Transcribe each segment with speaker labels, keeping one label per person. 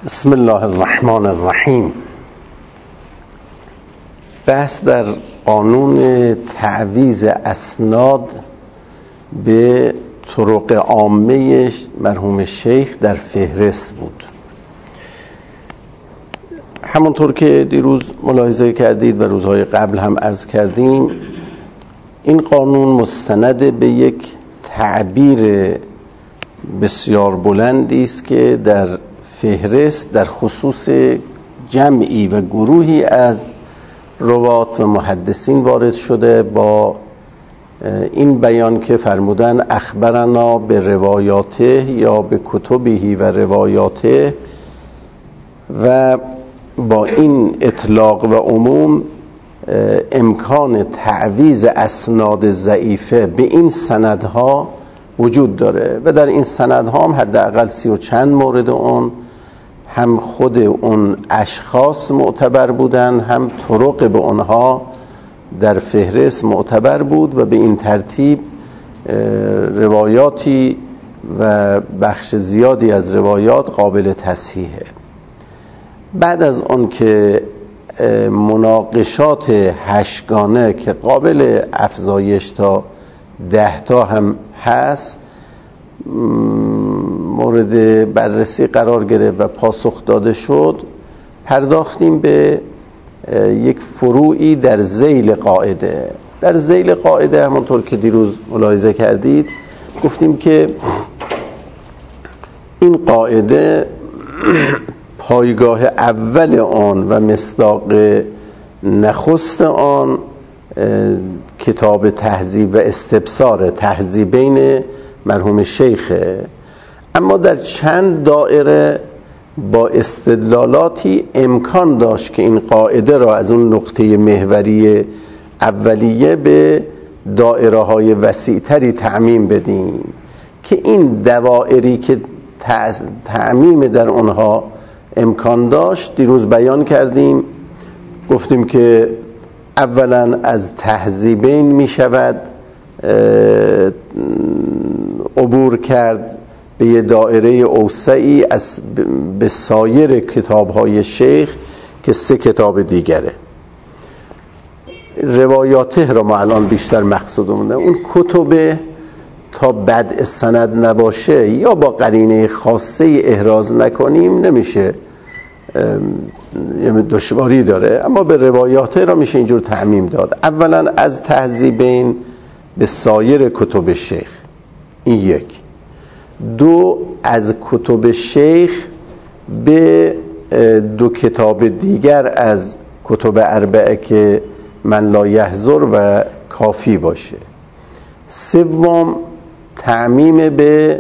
Speaker 1: بسم الله الرحمن الرحیم. بحث در قانون تعویض اسناد به طرق عامه مرحوم شیخ در فهرست بود. همونطور که دیروز ملاحظه کردید و روزهای قبل هم عرض کردیم، این قانون مستند به یک تعبیر بسیار بلندی است که در فهرست در خصوص جمعی و گروهی از روات و محدثین وارد شده با این بیان که فرمودن اخبرنا به روایاته یا به کتبهی و روایاته، و با این اطلاق و عموم امکان تعویض اسناد ضعیفه به این سندها وجود داره و در این سندها هم حداقل 30 و چند مورد اون هم خود اون اشخاص معتبر بودن، هم طرق به اونها در فهرست معتبر بود و به این ترتیب روایاتی و بخش زیادی از روایات قابل تصحیحه. بعد از اون که مناقشات 8 گانه که قابل افزایش تا 10 تا هم هست مورد بررسی قرار گرفت و پاسخ داده شد، پرداختیم به یک فروعی در ذیل قاعده. در ذیل قاعده همونطور که دیروز ملاحظه کردید گفتیم که این قاعده پایگاه اول آن و مصداق نخست آن کتاب تهذیب و استبصار تهذیبین مرحوم شیخه، اما در چند دایره با استدلالاتی امکان داشت که این قاعده را از اون نقطه محوری اولیه به دایره های وسیع‌تری تعمیم بدیم که این دوائری که تعمیم در اونها امکان داشت دیروز بیان کردیم. گفتیم که اولا از تهذیبین می شود عبور کرد به یه دایره اوسعی از به سایر کتاب‌های شیخ که 3 کتاب دیگره. روایاته را ما الان بیشتر مقصودمونه. اون کتب تا بدء سند نباشه یا با قرینه خاصه احراز نکنیم نمیشه، یعنی دشواری داره، اما به روایاته را میشه اینجور تعمیم داد. اولا از تهذیبین به سایر کتب شیخ، این 1. 2 از کتب شیخ به 2 کتاب دیگر از کتب اربعه که من لا یحضر و کافی باشه. 3 تعمیم به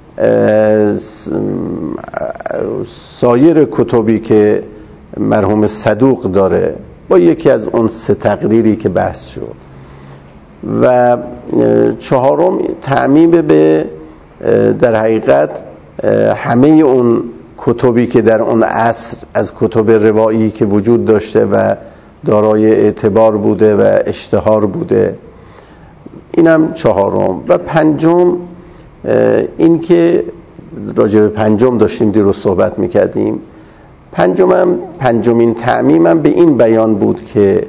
Speaker 1: سایر کتبی که مرحوم صدوق داره با یکی از اون 3 تقریری که بحث شد. و 4 تعمیم به در حقیقت همه اون کتبی که در اون عصر از کتب روایی که وجود داشته و دارای اعتبار بوده و اشتهار بوده، اینم 4. و 5 این که راجع به 5 داشتیم دیروز صحبت میکردیم. 5مین تعمیمم به این بیان بود که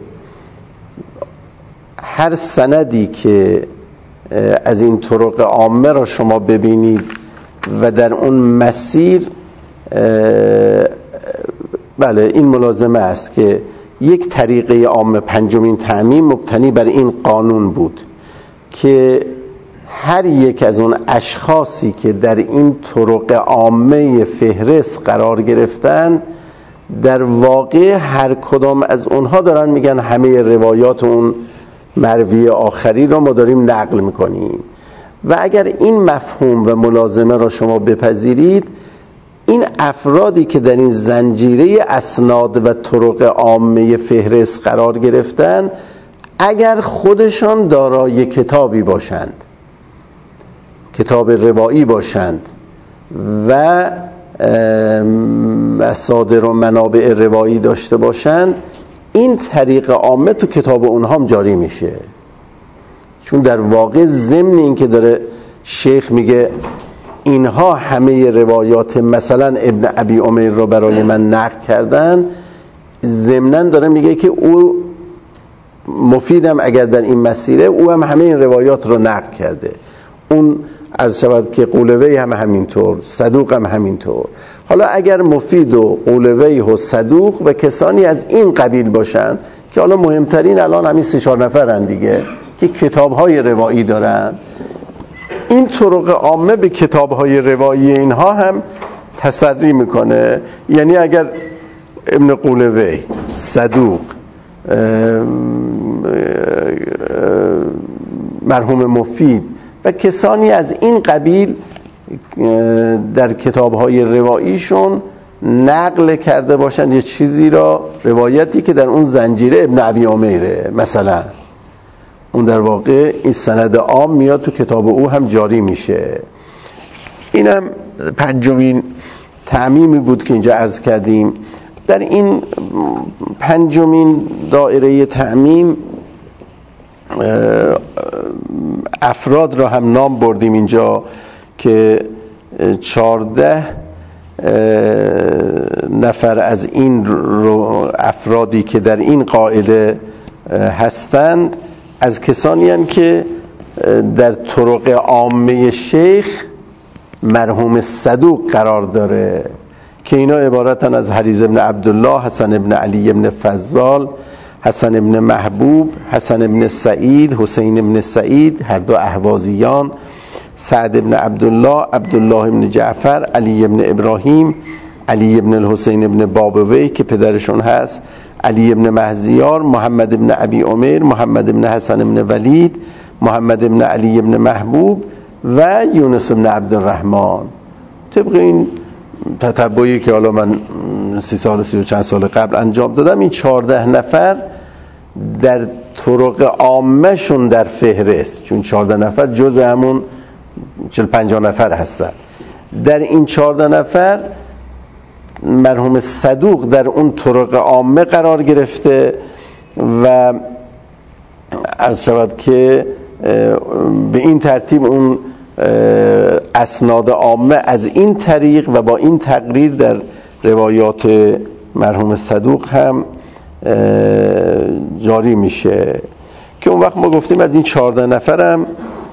Speaker 1: هر سندی که از این طرق عامه را شما ببینید و در اون مسیر بله این ملازمه است که یک طریقه عامه 5مین تعمیم مبتنی بر این قانون بود که هر یک از اون اشخاصی که در این طرق عامه فهرست قرار گرفتن در واقع هر کدام از اونها دارن میگن همه روایات اون مروی آخری را ما داریم نقل میکنیم. و اگر این مفهوم و ملازمه را شما بپذیرید، این افرادی که در این زنجیره اسناد و طرق عامه فهرست قرار گرفتن اگر خودشان دارای کتابی باشند، کتاب روایی باشند و مصادر و منابع روایی داشته باشند، این طریق عامه تو کتاب اونها هم جاری میشه. چون در واقع ضمن این که داره شیخ میگه اینها همه روایات مثلا ابن ابی عمیر رو برای من نقل کردن، ضمناً داره میگه که او مفیدم اگر در این مسیره، او هم همه این روایات رو نقل کرده. اون عرض شود که قولوی هم همینطور، صدوق هم همینطور. حالا اگر مفید و قولوی و صدوق و کسانی از این قبیل باشن که حالا مهمترین الان همین 3-4 نفرن دیگه که کتاب‌های روایی دارن، این طرق عامه به کتاب‌های روایی اینها هم تسری میکنه. یعنی اگر ابن قولوی، صدوق، مرحوم مفید و کسانی از این قبیل در کتاب‌های رواییشون نقل کرده باشند یه چیزی را، روایتی که در اون زنجیره ابن ابی عمیره مثلا، اون در واقع این سند عام میاد تو کتاب او هم جاری میشه. اینم پنجمین تعمیمی بود که اینجا عرض کردیم. در این پنجمین دایره تعمیم افراد را هم نام بردیم اینجا که 14 نفر از این افرادی که در این قاعده هستند از کسانی هستند که در طرق عامه شیخ مرحوم صدوق قرار داره، که اینا عبارتن از حریز ابن عبدالله، حسن ابن علی ابن فضال، حسن ابن محبوب، حسن ابن سعید، حسین ابن سعید، هر دو اهوازیان، سعد ابن عبدالله، عبدالله ابن جعفر، علی ابن ابراهیم، علی ابن الحسین ابن بابوی که پدرشون هست، علی ابن مهزیار، محمد ابن ابی عمیر، محمد ابن حسن ابن ولید، محمد ابن علی ابن محبوب و یونس ابن عبدالرحمن. طبق این تتبعی که حالا من 30 و چند سال قبل انجام دادم، این 14 نفر در طرق عامه شون در فهرست، چون 14 نفر جز همون 40-50 نفر هستن، در این 14 نفر مرحوم صدوق در اون طرق عامه قرار گرفته و عرض شود که به این ترتیب اون اسناد عامه از این طریق و با این تقریر در روایات مرحوم صدوق هم جاری میشه، که اون وقت ما گفتیم از این 14 نفرم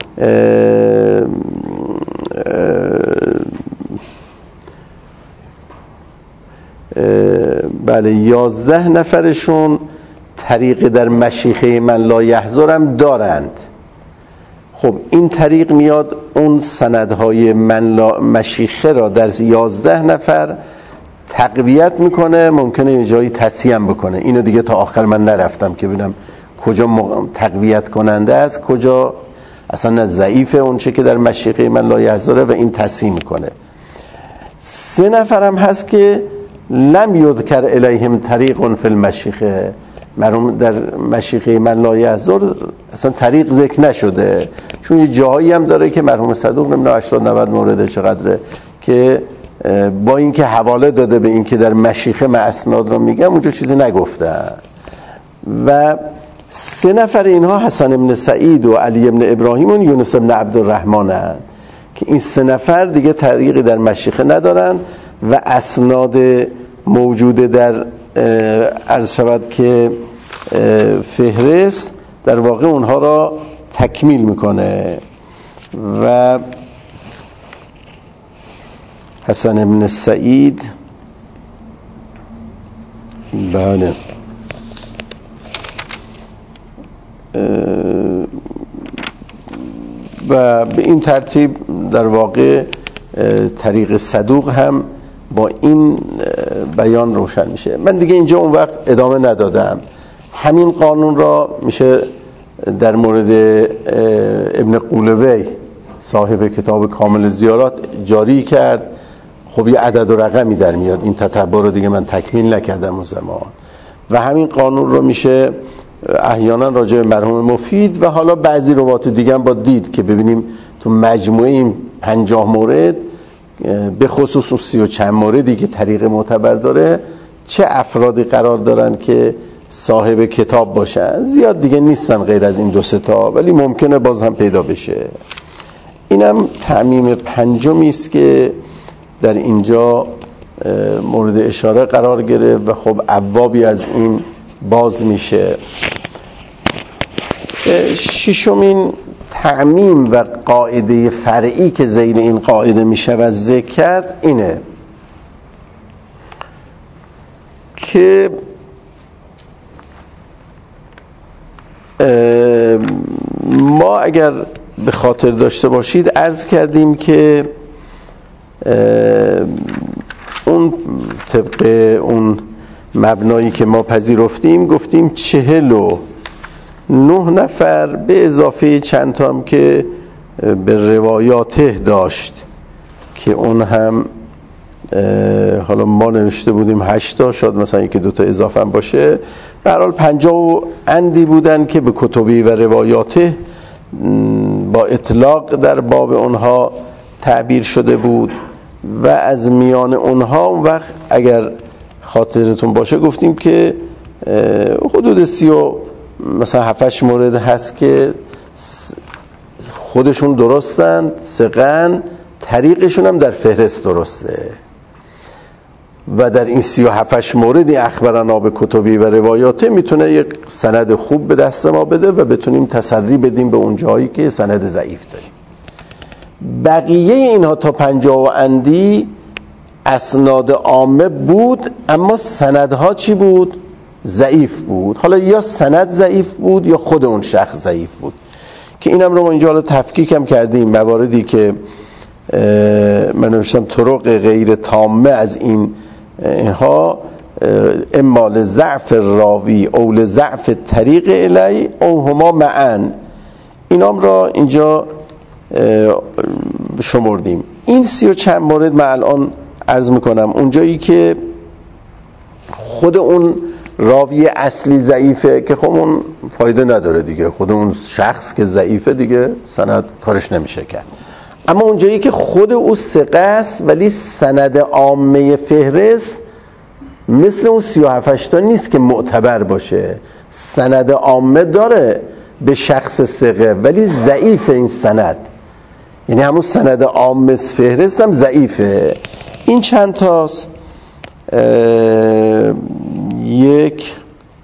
Speaker 1: بله 11 نفرشون طریق در مشیخه من لا یحضرم دارند. خب این طریق میاد اون سندهای مشیخه را در 11 نفر تقویت میکنه، ممکنه یه جایی تصحیح هم بکنه. اینو دیگه تا آخر من نرفتم که ببینم کجا تقویت کننده است، کجا اصلا ضعیفه اون چه که در مشیخه من لا یحضره و این تصحیح میکنه. 3 نفر هم هست که لم یذکر الیهم طریق فی المشیخه، مرحوم در مشیخه من لا یحضر اصلا طریق ذکر نشده، چون یه جاهایی هم داره که مرحوم صدوق نمیدونم 80-90 مورد چقدره که با اینکه حواله داده به اینکه در مشیخه من اسناد رو میگم اونجا چیزی نگفتن. و 3 نفر اینها حسن ابن سعید و علی ابن ابراهیم و یونس ابن عبدالرحمن هستند که این 3 نفر دیگه طریقی در مشیخه ندارن و اسناد موجوده در عرض شود که فهرست در واقع اونها را تکمیل میکنه. و حسن ابن سعید بله و به این ترتیب در واقع طریق صدوق هم با این بیان روشن میشه. من دیگه اینجا اون وقت ادامه ندادم. همین قانون را میشه در مورد ابن قولوی صاحب کتاب کامل زیارات جاری کرد. خب یه عدد و رقمی در میاد، این تتبع رو دیگه من تکمیل نکردم اون زمان. و همین قانون رو میشه احیانا راجع به مرحوم مفید و حالا بعضی روایات دیگه هم با دید که ببینیم تو مجموعه این 50 مورد به خصوص 30 و چند موردی که طریق معتبر داره چه افرادی قرار دارن که صاحب کتاب باشن. زیاد دیگه نیستن غیر از این 2-3 تا، ولی ممکنه باز هم پیدا بشه. اینم تعمیم پنجمی است که در اینجا مورد اشاره قرار گرفت و خب ابوابی از این باز میشه. ششمین تعمیم و قاعده فرعی که زیر این قاعده میشود ذکر کرد اینه که ما اگر به خاطر داشته باشید عرض کردیم که اون طبق اون مبنایی که ما پذیرفتیم گفتیم 49 نفر به اضافه چند تا هم که به روایاته داشت که اون هم حالا ما نوشته بودیم 8 تا، شاید مثلا یکی 2 تا اضافه هم باشه، به هر حال 50 اندی بودن که به کتبی و روایاته با اطلاق در باب اونها تعبیر شده بود و از میان اونها اون وقت اگر خاطرتون باشه گفتیم که حدود 7-8 مورد هست که خودشون درستند، ثقن، طریقشون هم در فهرست درسته و در این 37 موردی اخبرنا به کتبی و روایاته میتونه یک سند خوب به دست ما بده و بتونیم تسری بدیم به اون جایی که سند ضعیف داریم. بقیه اینها تا 50 اندی اسناد عامه بود اما سندها چی بود؟ ضعیف بود. حالا یا سند ضعیف بود یا خود اون شخص ضعیف بود که اینم رو ما اینجا حالا تفکیکم کردیم. مواردی که من نوشتم طرق غیر تامه از اینها اما لضعف راوی او لضعف طریق الی او هما معا، اینام را اینجا شمردیم. این 30 و چند مورد من الان عرض میکنم. اونجایی که خود اون راوی اصلی ضعیفه که خب اون فایده نداره دیگه، خود اون شخص که ضعیفه دیگه سند کارش نمیشه کرد. اما اونجایی که خود او ثقه است ولی سند عامه فهرست مثل اون 37 تا نیست که معتبر باشه، سند عامه داره به شخص ثقه ولی ضعیف این سند، یعنی همون سند عامه فهرست هم ضعیفه. این چند تاست؟ 1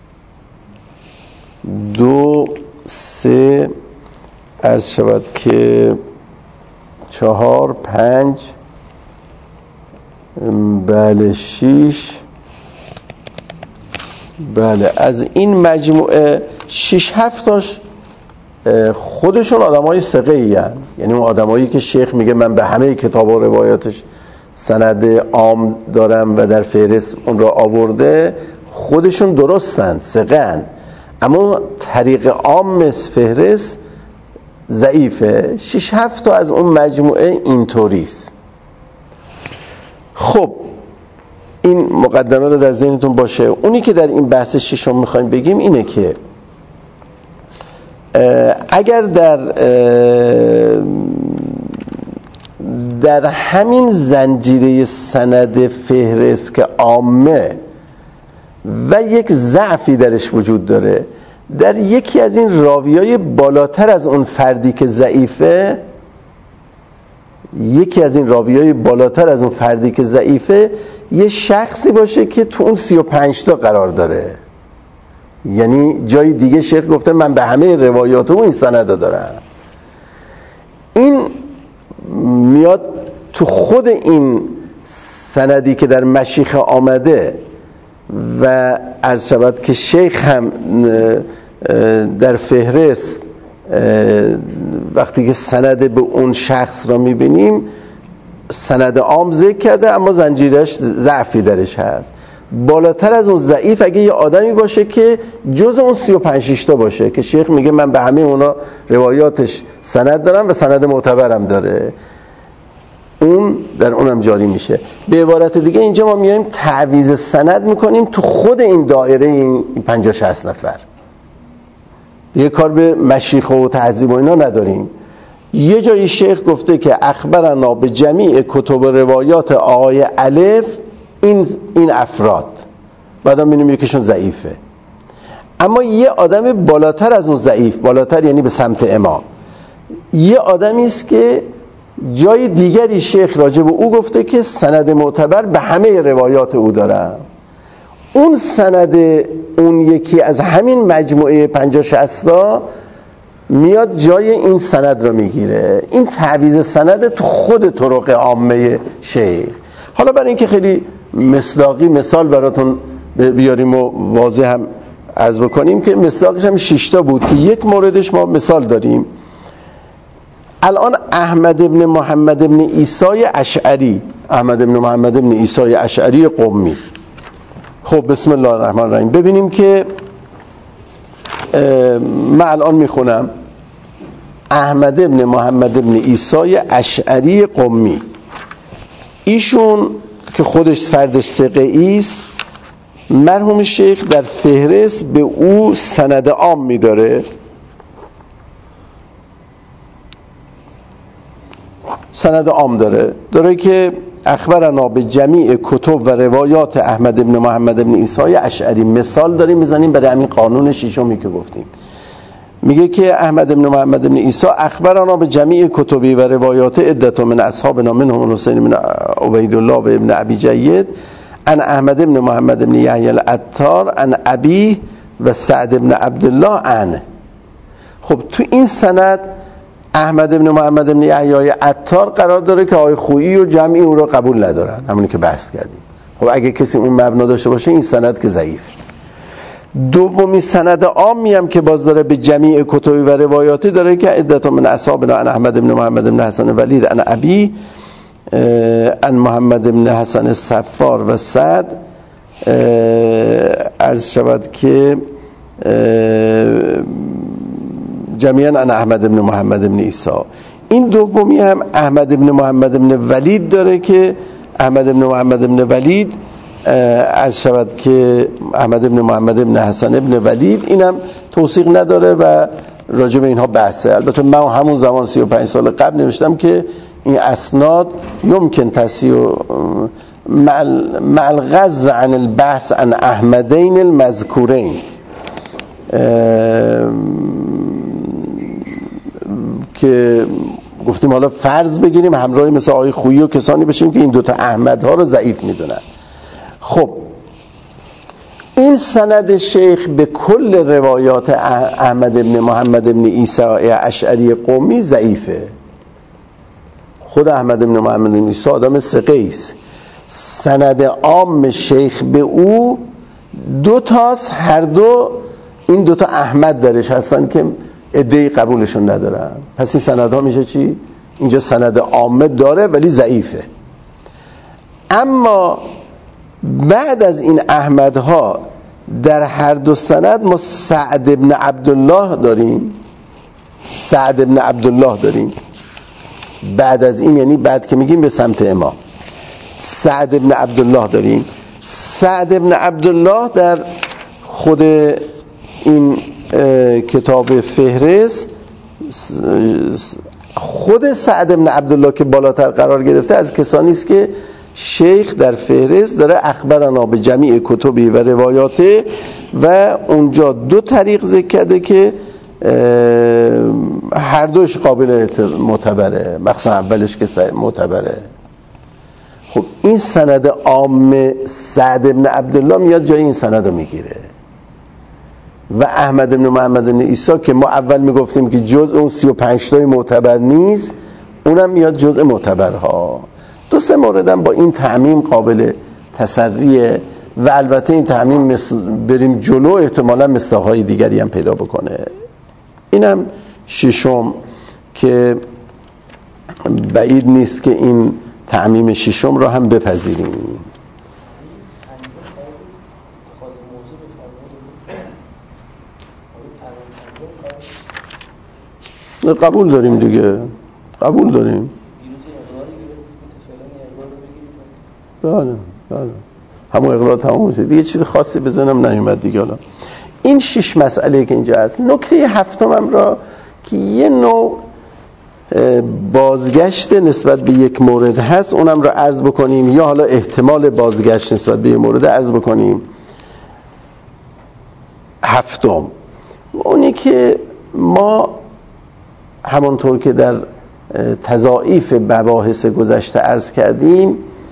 Speaker 1: 2 3 عرض شود که 4 5 بله 6 بله از این مجموعه 6 7 تاش خودشون آدمای ثقه‌ای هستند، یعنی اون آدمایی که شیخ میگه من به همه کتاب و روایاتش سند عام دارم و در فهرست اون را آورده، خودشون درستن، ثقه‌اند، اما طریق عام فهرست ضعیفه. 6 7 تا از اون مجموعه اینطوریست. خب این مقدمه رو در ذهنتون باشه. اونی که در این بحث ششم میخوایم بگیم اینه که اگر در همین زنجیره سند فهرست که عامه و یک ضعفی درش وجود داره، در یکی از این راویای بالاتر از اون فردی که ضعیفه، یه شخصی باشه که تو اون 35 تا قرار داره، یعنی جای دیگه شیخ گفته من به همه روایات و این سند دارم، این میاد تو خود این سندی که در مشیخه آمده و عرض شود که شیخ هم در فهرست وقتی که سند به اون شخص را میبینیم سند عام ذکر کرده اما زنجیرش ضعفی درش هست. بالاتر از اون ضعیف اگه یه آدمی باشه که جز اون 35 تا باشه که شیخ میگه من به همه اونا روایاتش سند دارم و سند معتبرم داره، اون در اونم جاری میشه. به عبارت دیگه اینجا ما میایم تعویض سند میکنیم تو خود این دایره این 50-60 نفر، دیگه کار به مشیخه و تعذیب و اینا نداریم. یه جایی شیخ گفته که اخبرنا به جمیع کتب روایات آقای الف این افراد، بعدا می‌بینیم یکیشون ضعیفه، اما یه آدم بالاتر از اون ضعیف، بالاتر یعنی به سمت امام، یه آدمی است که جای دیگری شیخ راجع به او گفته که سند معتبر به همه روایات او داره. اون سند اون یکی از همین مجموعه 50-60 میاد جای این سند رو میگیره. این تعویض سند تو خود طرق عامه شیخ. حالا برای اینکه خیلی مصداقی مثال براتون بیاریم و واضح هم عرض بکنیم که مصداقش هم 6 تا بود که یک موردش ما مثال داریم. الان احمد ابن محمد ابن عیسی اشعری، احمد ابن محمد ابن عیسی اشعری قمی. خب بسم الله الرحمن الرحیم. ببینیم که من الان میخونم احمد ابن محمد ابن عیسی اشعری قمی. ایشون که خودش فرد ثقه‌ای است، مرحوم شیخ در فهرست به او سند عام میداره. سند عام داره که اخبرنا به جمیع کتب و روایات احمد ابن محمد ابن عیسی اشعری. مثال داریم میزنیم برای همین قانون ششمی که گفتیم. میگه که احمد ابن محمد ابن عیسی اخبرنا به جمیع کتبی و روایات عدت من اصحابنا منهم حسین بن عبیدالله و ابن ابی جید ان احمد ابن محمد ابن یحیی العطار ان ابیه و سعد ابن عبدالله عنه. خب تو این سند احمد ابن محمد ابن یحیی عطار قرار داره که آقای خویی و جمعی او را قبول ندارن، همونی که بحث کردیم. خب اگه کسی اون مبنا داشته باشه این سند که ضعیف. دومی سند عامی هم که باز داره به جمیع کتبی و روایاتی داره که عدت من اصحابنا ان احمد ابن محمد ابن حسن ولید ان ابی ان محمد ابن حسن الصفار و سعد عرض شود که جمیعا ان احمد ابن محمد ابن عیسی. این دومی هم احمد ابن محمد ابن ولید داره که احمد ابن محمد ابن ولید عرض شود که احمد ابن محمد ابن حسن ابن ولید، اینم توثیق نداره و راجع به اینها بحثه. البته من همون زمان 35 سال قبل نوشتم که این اسناد یمکن تصحیح مع الغض عن البحث عن احمدین المذکورین، که گفتیم حالا فرض بگیریم همراهی مثل آقای خویی و کسانی بشیم که این دوتا احمدها رو ضعیف میدونن. خب این سند شیخ به کل روایات احمد ابن محمد ابن عیسی اشعری قمی ضعیفه. خود احمد ابن محمد ابن عیسی آدم ثقه‌ای است. سند عام شیخ به او دو تاست، هر دو این دوتا احمد درش هستن که عده‌ای قبولشون ندارن. پس این سندها میشه چی؟ اینجا سند عامه داره ولی ضعیفه. اما بعد از این احمدها در هر دو سند ما سعد ابن عبدالله داریم. سعد ابن عبدالله داریم بعد از این، یعنی بعد که میگیم به سمت امام، سعد ابن عبدالله داریم. سعد ابن عبدالله در خود این کتاب فهرست، خود سعد ابن عبدالله که بالاتر قرار گرفته از کسانی است که شیخ در فهرست داره اخبرنا به جمیع کتبی و روایاته و اونجا دو طریق ذکر کرده که هر دوش قابل معتبره، مخصوصا اولش که معتبره. خب این سند عام سعد ابن عبدالله میاد جای این سند رو میگیره و احمد ابن محمد ابن عیسی که ما اول میگفتیم که جزء اون 35 تای معتبر نیست، اونم میاد جزء معتبرها. دو سه موردم با این تعمیم قابل تسریه و البته این تعمیم بریم جلو احتمالا مصداق‌های دیگری هم پیدا بکنه. اینم ششم که بعید نیست که این تعمیم ششم رو هم بپذیریم. قبول داریم دیگه، قبول داریم. بله همون اقرار تمام شد دیگه، چیز خاصی بزنم نیومد دیگه. حالا این 6 مسئله که اینجا هست. نکته هفتم را که یه نوع بازگشت نسبت به یک مورد هست اونم را عرض بکنیم، یا حالا احتمال بازگشت نسبت به یک مورد عرض بکنیم. هفتم اونی که ما همونطور که در تضاعیف مباحث گذشته عرض کردیم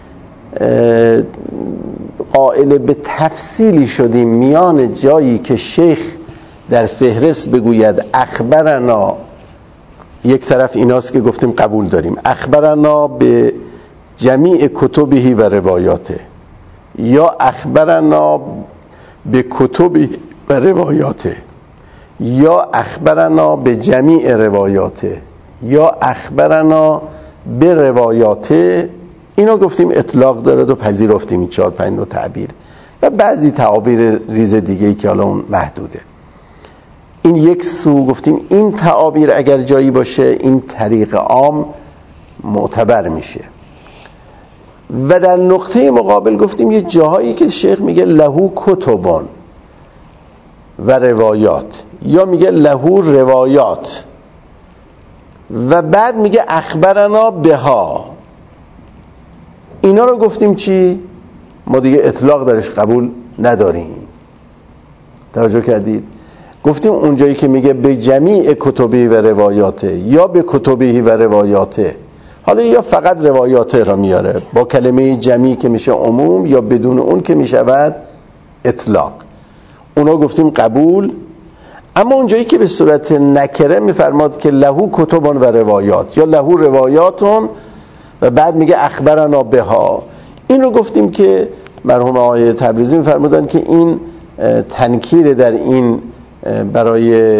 Speaker 1: قائل به تفصیلی شدیم میان جایی که شیخ در فهرست بگوید اخبرنا، یک طرف ایناست که گفتیم قبول داریم، اخبرنا به جمیع کتبه و روایاته، یا اخبرنا به کتبه و روایاته، یا اخبرنا به جمیع روایاته، یا اخبرنا به روایاته. اینا گفتیم اطلاق داره و پذیرفتیم این 4-5 نوع تعبیر و بعضی تعابیر ریز دیگه‌ای که حالا اون محدوده. این یک سو گفتیم این تعابیر اگر جایی باشه این طریق عام معتبر میشه. و در نقطه مقابل گفتیم یه جاهایی که شیخ میگه لهو کتبان و روایات، یا میگه لهو روایات و بعد میگه اخبرنا بها. اینا رو گفتیم چی؟ ما دیگه اطلاق درش قبول نداریم. توجه کردید؟ گفتیم اونجایی که میگه به جمیع کتبی و روایاته یا به کتبی و روایاته، حالا یا فقط روایاته را میاره با کلمه جمیع که میشه عموم، یا بدون اون که میشود اطلاق. اونا گفتیم قبول. اما اونجایی که به صورت نکره میفرماد که لهو کتبان و روایات یا لهو روایاتون و بعد میگه اخبرنا بها، این رو گفتیم که مرحوم آقای تبریزی میفرمودن که این تنکیر در این برای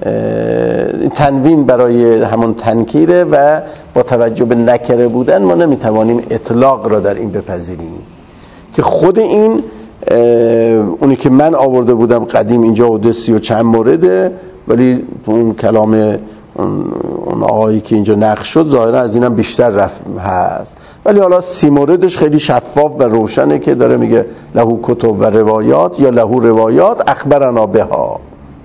Speaker 1: تنوین برای همون تنکیره و با توجه به نکره بودن ما نمیتوانیم اطلاق را در این بپذیریم، که خود این اونی که من آورده بودم قدیم اینجا حدود 30 و چند مورده، ولی اون کلام اون آقایی که اینجا نقش شد ظاهرا از اینم بیشتر هست، ولی حالا 30 موردش خیلی شفاف و روشنه که داره میگه لهو کتب و روایات یا لهو روایات اخبرنا بها.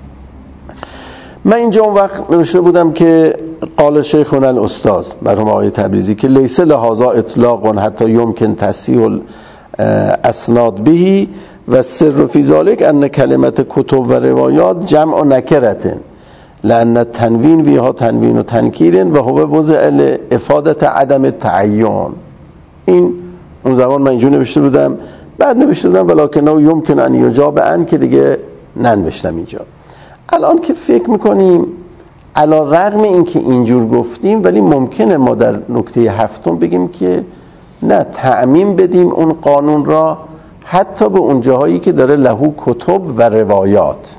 Speaker 1: من اینجا اون وقت نوشته بودم که قال شیخنا الاستاذ مرحوم آقای تبریزی که لیس لهذا اطلاق حتی یمکن تصحیح الاسناد به و سر فی ذلک ان کلمت کتب و روایات جمع نکرتن لأن التنوین ویها تنوین و تنکیر و هو وضع افادت عدم تعین. این اون زمان من اینجور نوشته بودم، بعد نوشته بودم ولکنه یمکن ان یجاب ان که دیگه ننوشتم اینجا. الان که فکر میکنیم علی رغم این که اینجور گفتیم ولی ممکنه ما در نکته 7 بگیم که نه، تعمیم بدیم اون قانون را حتی به اون جاهایی که داره لهو کتب و روایات،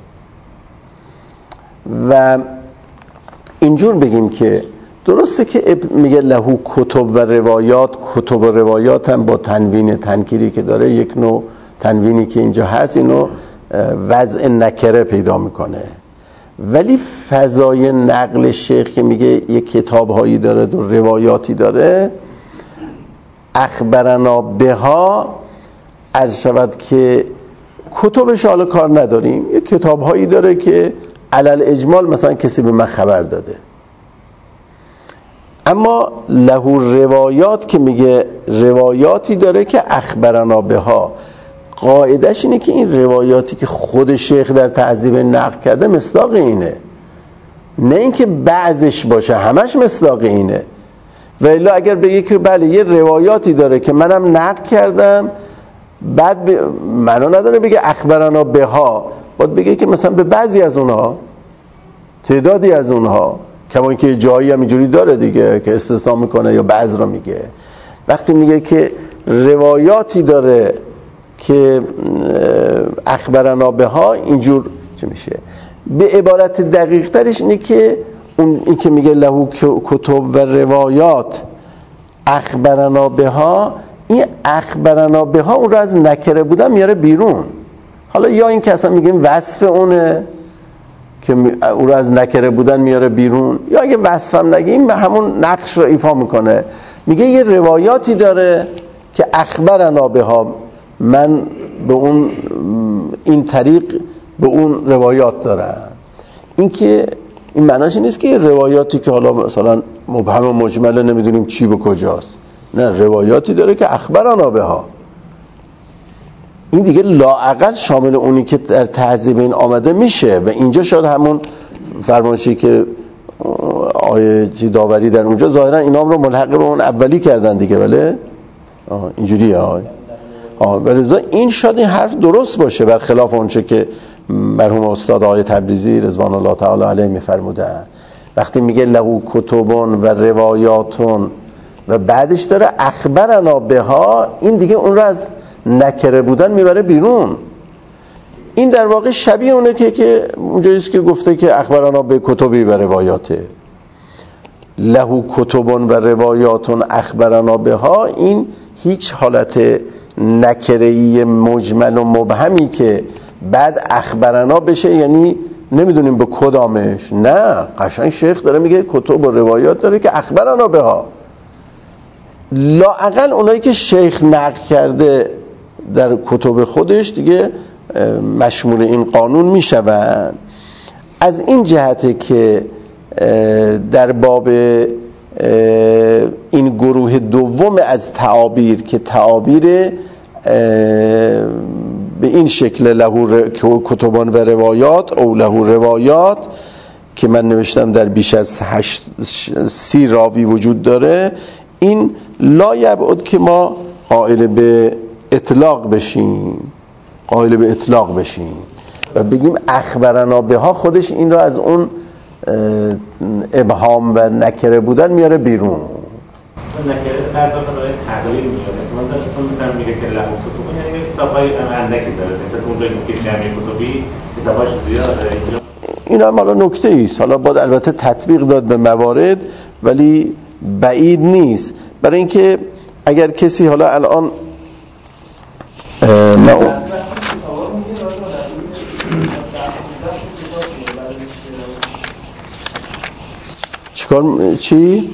Speaker 1: و اینجور بگیم که درسته که میگه لهو کتب و روایات، کتب و روایات هم با تنوین تنکیری که داره یک نوع تنوینی که اینجا هست اینو وضع نکره پیدا میکنه، ولی فضای نقل شیخ که میگه یک کتاب هایی داره و روایاتی داره، اخبرنا بها عرض شود که کتبش حالا کار نداریم، یک کتاب هایی داره که علل اجمال مثلا کسی به من خبر داده، اما لهو روایات که میگه روایاتی داره که اخبرنا بها، قاعدش اینه که این روایاتی که خود شیخ در تهذیب نقل کرده مصداق اینه، نه اینکه بعضش باشه همش مصداق اینه. و الا اگر بگه که بله یه روایاتی داره که منم نقل کردم، بعد معنا نداره بگه اخبرنا بها، باید بگه که مثلا به بعضی از اونها، تعدادی از اونها، کما اینکه جایی هم اینجوری داره دیگه که استثنا میکنه یا بعض را میگه. وقتی میگه که روایاتی داره که اخبرنا بها، اینجور چه میشه؟ به عبارت دقیق ترش اینه که این که میگه لهو کتب و روایات اخبرنا بها، این اخبرنا بها اون رو از نکره بودن میاره بیرون. حالا یا این که اصلا میگیم وصف اونه که اون رو از نکره بودن میاره بیرون، یا اگه وصفم نگیم همون نقش رو ایفا میکنه، میگه یه روایاتی داره که اخبرنا بها، من به اون این طریق به اون روایات دارم. این که این معناش نیست که روایاتی که حالا مثلا مبهم و مجمله نمیدونیم چی به کجاست، نه، روایاتی داره که اخبرنا بها، این دیگه لااقل شامل اونی که در تهذیب این آمده میشه. و اینجا شاید همون فرمایشی که آیه داوری در اونجا ظاهرا اینام رو ملحق به اون اولی کردن دیگه. بله اینجوریه. ولذا این شاید این حرف درست باشه، برخلاف اونچه که مرحوم استاد آقای تبریزی رضوان الله تعالی علیه میفرمودن وقتی میگه له کتبون و روایاتون و بعدش داره اخبرنا بها، این دیگه اون رو از نکره بودن میبره بیرون. این در واقع شبیه اونه که اونجاییست که گفته که اخبرنا به کتبی و روایاته. له کتبون و روایاتون اخبرنا بها، این هیچ حالت نکره‌ای مجمل و مبهمی که بعد اخبرنا بشه یعنی نمیدونیم به کدامش، نه، قشنگ شیخ داره میگه کتب و روایات داره که اخبرنا بها. لااقل اونایی که شیخ نقل کرده در کتب خودش دیگه مشمول این قانون میشوند. از این جهته که در باب این گروه دوم از تعابیر که تعابیر به این شکل له کتبان و روایات او له روایات که من نوشتم در بیش از 30 راوی وجود داره، این لا یبعد که ما قائل به اطلاق بشیم و بگیم اخبرنا بها، خودش این رو از اون ابهام و نکره بودن میاره بیرون.
Speaker 2: نکره بعضی وقت برای تغییر میاره. مثلا میگه که له کتب یعنی کتابای اندکی داره، مثلا اونجایی که جمع کتبی کتاباش زیاده.
Speaker 1: اینا هم حالا نکته ایست، حالا باید البته تطبیق داد به موارد، ولی بعید نیست. برای اینکه اگر کسی حالا الان چیکار چی؟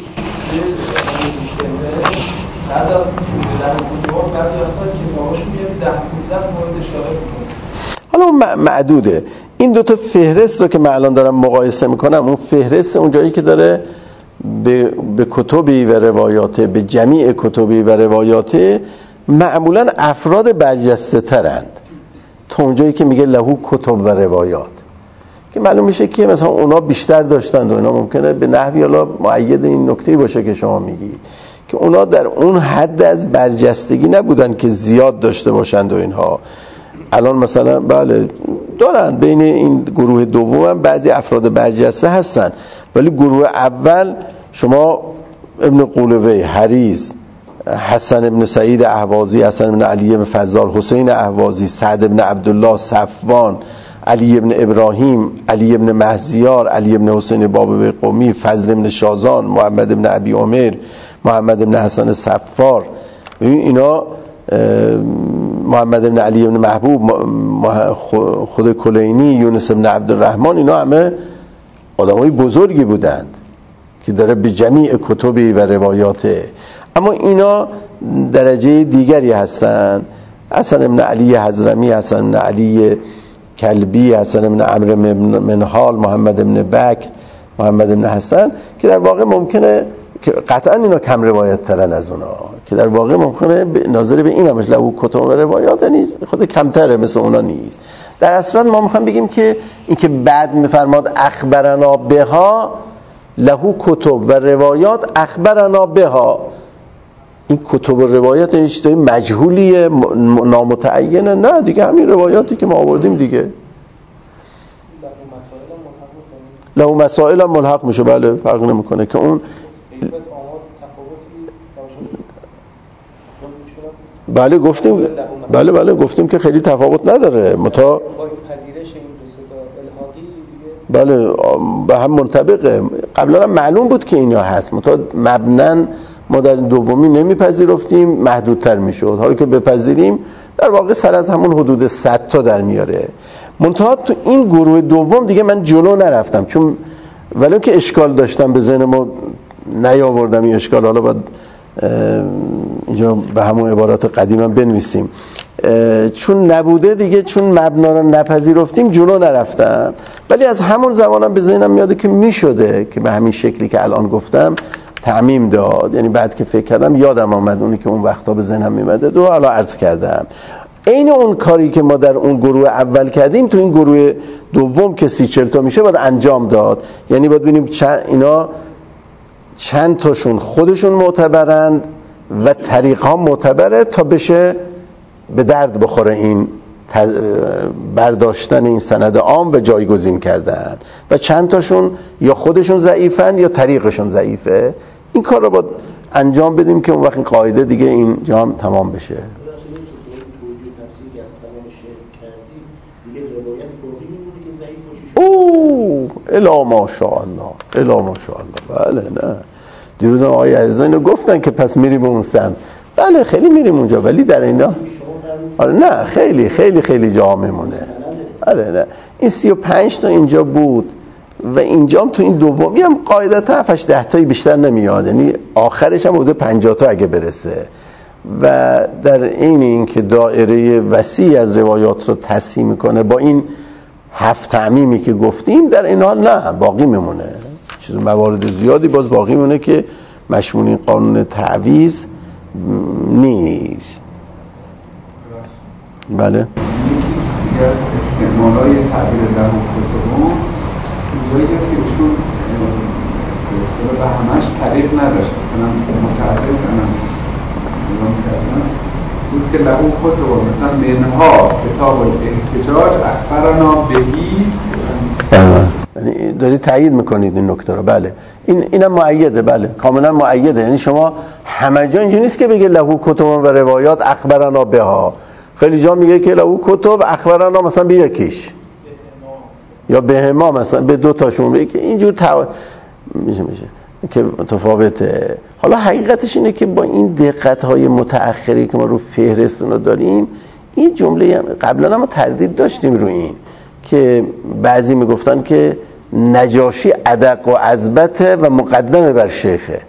Speaker 1: حالا معدوده. این دوتا فهرست رو که من الان دارم مقایسه میکنم، اون فهرست اونجایی که داره به کتبی و روایاته، به جمیع کتبی و روایاته، معمولا افراد برجسته ترند تا اونجایی که میگه له کتب و روایات، که معلوم میشه که مثلا اونا بیشتر داشتند و اینا ممکنه به نحوی حالا مؤید این نکته‌ای باشه که شما میگید که اونا در اون حد از برجستگی نبودن که زیاد داشته باشند و اینها. الان مثلا بله دارن بین این گروه دوم هم بعضی افراد برجسته هستن، ولی گروه اول شما ابن قولوی، حریز، حسن ابن سعید اهوازی، حسن ابن علی ابن فضال، حسین اهوازی، سعد ابن عبدالله، صفوان، علی ابن ابراهیم، علی ابن مهزیار، علی ابن حسین بابوی قمی، فضل ابن شازان، محمد ابن ابی عمر، محمد ابن حسن صفار، اینا محمد ابن علی ابن محبوب، خود کلینی، یونس ابن عبدالرحمن، اینا همه آدمای بزرگی بودند که داره به جمیع کتبی و روایاته. اما اینا درجه دیگری هستن. حسن ابن علی حضرمی، حسن ابن علی کلبی، حسن ابن عمرو منهال، محمد ابن بکر، محمد ابن حسن، که در واقع ممکنه که قطعا اینا کم روایت ترن از اونا، که در واقع ممکنه ناظر به این همش له کتب و روایات نیست، خود کمتره، مثل اونا نیست. در اصل ما میخوایم بگیم که این که بعد میفرماد اخبرنا بها، له کتب و روایات اخبرنا بها، این کتب و روایات این چیزای مجهولیه، نامتعینه؟ نه دیگه، همین روایاتی که ما آوردیم دیگه. له مسائل هم ملحق میشه، بله، فرق نمیکنه که اون بله گفتیم، بله گفتیم که خیلی تفاوت نداره، متا بله به هم منطبقه. قبلا هم معلوم بود که اینا هست، متا مبنن ما در دومی نمیپذیرفتیم، محدودتر میشد. حالا که بپذیریم در واقع سر از همون حدود 100 تا در میاره. منتها تو این گروه دوم دیگه من جلو نرفتم، چون ولی که اشکال داشتم به ذهن ما نیاوردم این اشکال، حالا باید اینجا به همون عبارات قدیم هم بنویسیم، چون نبوده دیگه، چون مبنا رو نپذیرفتیم جلو نرفتم. ولی از همون زمانم به ذهنم میاده که میشده که به همین شکلی که الان گفتم تعمیم داد. یعنی بعد که فکر کردم یادم آمد اونی که اون وقتا به ذهنم میمده دو حالا عرض کردم. این اون کاری که ما در اون گروه اول کردیم تو این گروه دوم که 30-40 تا میشه باید انجام داد. یعنی باید ببینیم اینا چند تاشون خودشون معتبرند و طریق ها معتبره تا بشه به درد بخوره این برداشتن این سند عام و جایگزین کردن، و چند تاشون یا خودشون ضعیفن یا طریقشون ضعیفه. این کار رو باید انجام بدیم که اون وقت این قاعده دیگه اینجا هم تمام بشه. اوه الا ماشاءالله، الا ماشاءالله. بله نه دیروز آقای عزیزان اینو گفتن که پس میریم اون سمت. بله خیلی میریم اونجا، ولی در اینا آره نه خیلی خیلی خیلی جا میمونه. آره نه این 35 تا اینجا بود و اینجا هم تو این دومی هم قاعدتا 7-8 تایی بیشتر نمیاد، یعنی آخرش هم حدود 50 تا اگه برسه. و در این که دایره وسیع از روایات رو تصحیح میکنه با این 7 تعمیمی که گفتیم، در این حال نه باقی میمونه چیز موارد زیادی باز باقی میمونه که مشمول این قانون تعویض نیست. بله
Speaker 3: یکی از استعمالای تعبیر در کتبون اینجایی که ایشون به همش طریق نداشت، کنم متعدد کنم نظام کردن بود که لبو کتبون مثلا منها کتاب الاحتجاج اخبرنا بهی،
Speaker 1: یعنی داری تایید میکنید این نکته رو. بله اینم مؤیده، بله کاملا مؤیده. یعنی شما همه جا اینجوری نیست که بگه لهو کتب و روایات اخبرنا بها، خیلی جا میگه که لهو کتب اخبرنا مثلا به یکیش یا بهما مثلا به 2 تاشون میگه که اینجور میشه که متفاوته. حالا حقیقتش اینه که با این دقت‌های متأخری که ما رو فهرست رو داریم، این جمله قبلا ما تردید داشتیم رو این که بعضی میگفتن که نجاشی ادق و اضبطه و مقدمه بر شیخه.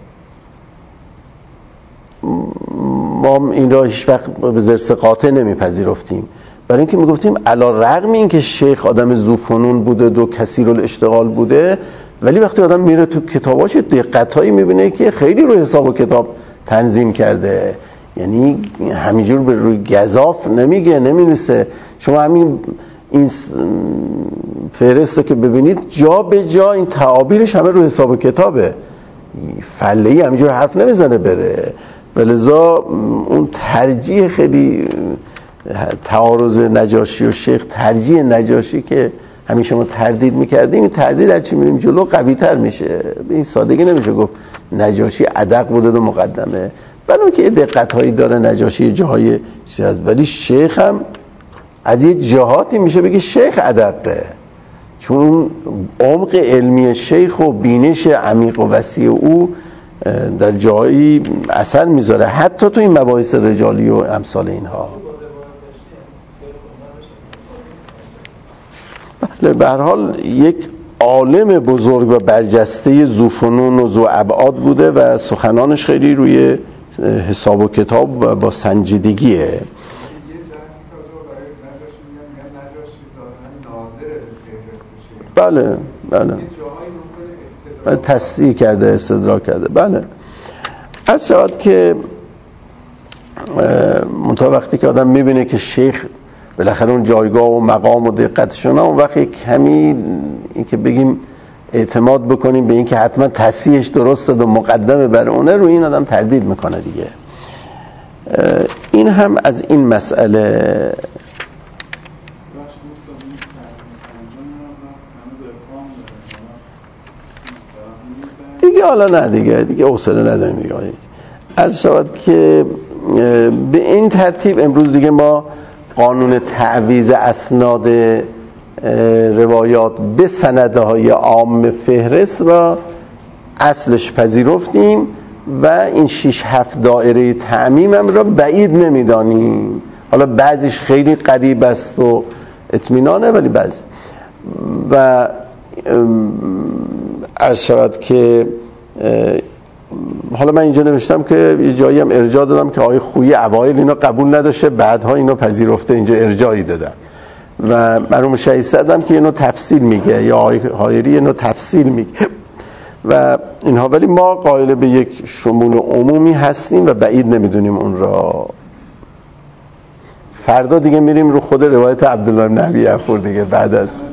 Speaker 1: ما این را هیچ وقت به زرس قاطع نمیپذیرفتیم، برای اینکه میگفتیم علی رغم این که شیخ آدم ذوفنون بوده و کثیر الاشتغال بوده، ولی وقتی آدم میره تو کتاباش دقتایی میبینه که خیلی رو حساب و کتاب تنظیم کرده. یعنی همینجور به روی گزاف نمیگه، نمینویسه. شما همین این فهرسته که ببینید جا به جا این تعابیرش همه رو حساب و کتابه، فلهی همینجور حرف نمیزنه بره. ولذا اون ترجیح خیلی تعارض نجاشی و شیخ، ترجیح نجاشی که همیشه ما تردید میکردیم، این تردید در چی میریم جلو قوی تر میشه. به این سادگی نمیشه گفت نجاشی ادق بوده و مقدمه، ولی که دقت هایی داره نجاشی جاهای چیز، ولی شیخ هم از یه جهاتی میشه بگه شیخ ادقه، چون عمق علمی شیخ و بینش عمیق و وسیع او در جایی اثر میذاره، حتی تو این مباحث رجالی و امثال اینها. به هر حال یک عالم بزرگ و برجسته ذوفنون و ذو ابعاد بوده و سخنانش خیلی روی حساب و کتاب و با سنجیدگیه. بله تصدیق کرده، استدراک کرده. بله عرض شود که منتها وقتی که آدم میبینه که شیخ بالاخره اون جایگاه و مقام و دقتشون، اون وقت کمی این که بگیم اعتماد بکنیم به این که حتما تصحیحش درسته و مقدمه بر اونه، رو این آدم تردید میکنه دیگه. این هم از این مسئله. دیگه حالا نه دیگه حوصله نداریم دیگه. عرض شود که به این ترتیب امروز دیگه ما قانون تعویض اسناد روایات به سندهای عام فهرست را اصلش پذیرفتیم و این 6-7 دایره تعمیمم را بعید نمیدانیم. حالا بعضیش خیلی قریب است و اطمینانه، ولی بعضی و عرض شود که حالا من اینجا نوشتم که یه جایی هم ارجاع دادم که آقای خویی اوایل اینا قبول نداشته، بعدها اینا پذیرفته، اینجا ارجاعی دادم. و مرحوم شهیدزاده هم که اینو تفصیل میگه، یا آقای حایری اینو تفصیل میگه و اینها، ولی ما قائل به یک شمول عمومی هستیم و بعید نمیدونیم اون را. فردا دیگه میریم رو خود روایت عبدالله بن ابی عفور دیگه بعد از